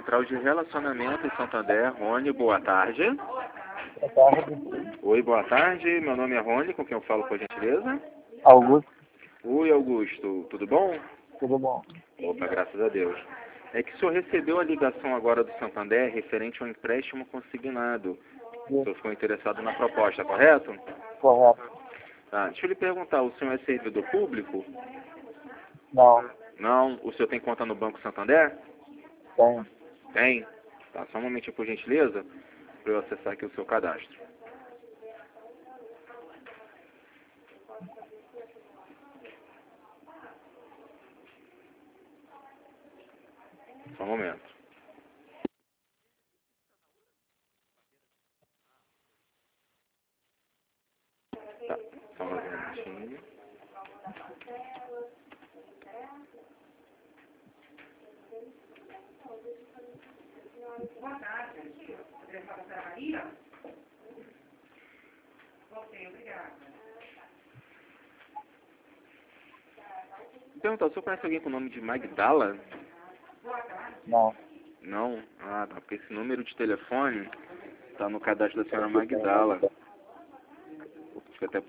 Central de Relacionamento em Santander. Rony, boa tarde. Boa tarde. Oi, boa tarde. Meu nome é Rony, com quem eu falo, por gentileza? Augusto, Oi, Augusto. Tudo bom? tudo bom? Opa, graças a Deus. É que o senhor recebeu a ligação agora do Santander referente ao empréstimo consignado. O senhor ficou interessado na proposta, correto? Correto. Tá, deixa eu lhe perguntar, o senhor é servidor público? Não, Não. O senhor tem conta no Banco Santander? tem. Tem? Tá, só um momentinho, por gentileza, para eu acessar aqui o seu cadastro. Só um momento. Tá, só mais um minutinho. Boa tarde. Adressada para a Maria? Ok, obrigada. Perguntar, o senhor conhece alguém com o nome de Magdala? Não. Não? Ah, tá, porque esse número de telefone está no cadastro da senhora Magdala. Acho que até